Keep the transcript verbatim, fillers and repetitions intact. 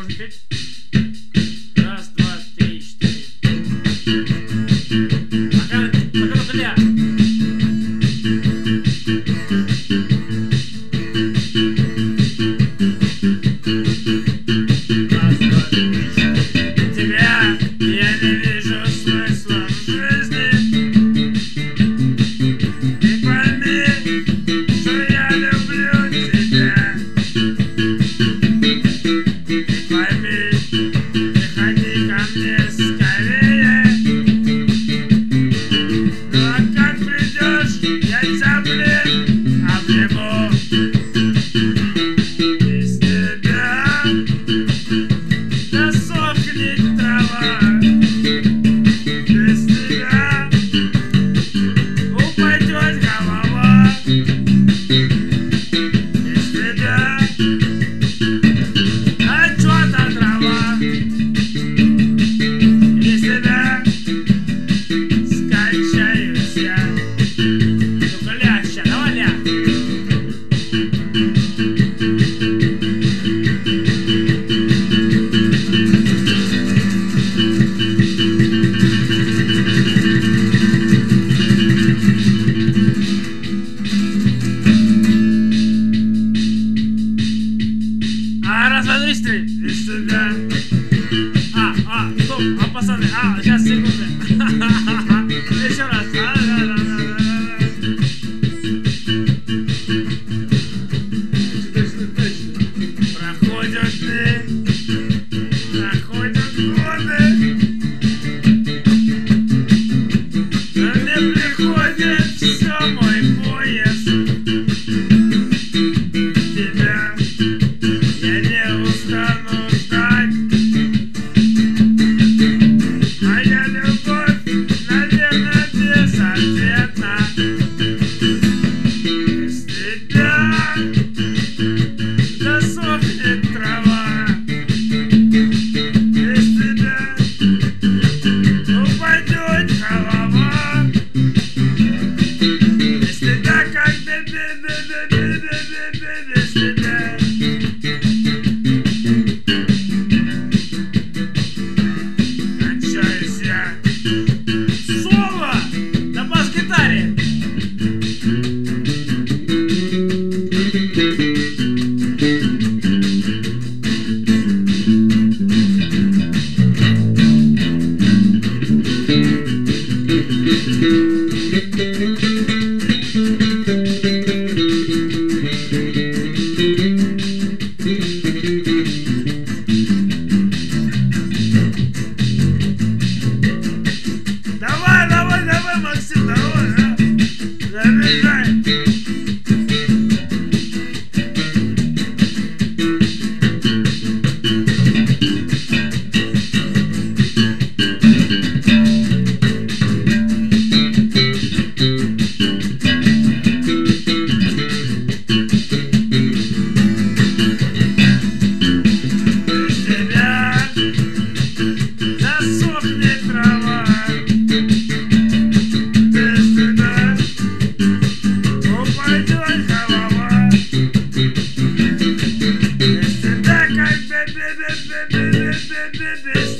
можно петь? Раз, два, три, четыре. Пока, пока только ля. Раз, два, три, четыре. Тебя я не вижу смысла в жизни. И пойми, что я люблю тебя. И пойми, приходи ко мне скорее. Ну а как придешь, я тебя, блин, обниму. Без тебя засохнет трава. Без тебя упадет голова. Без тебя отчета трава. Без тебя скончаюсь я. Ну-ка, ля, ща, давай, ля. А, раз, два, три, четыре. Без тебя. А, а, стоп, а, пацаны, а, сейчас, секунду. Еще раз. А, да, да, да, да, да. Проходят дни, проходят годы, но мне приходит все мой поезд. Тебя я не устану ждать. Моя любовь, наверное, безответна. Без тебя засохнет трава. Без тебя упадет голова. Без тебя как бе-бе-бе-бе-бе-бе-бе. Без тебя кончаюсь я. Соло на бас-гитаре. Давай, давай, давай, Максим, давай, а? Забежай. Без тебя засохнет трава. Без тебя упадет голова. Без тебя как бе-бе-бе-бе-бе-бе-бе. Без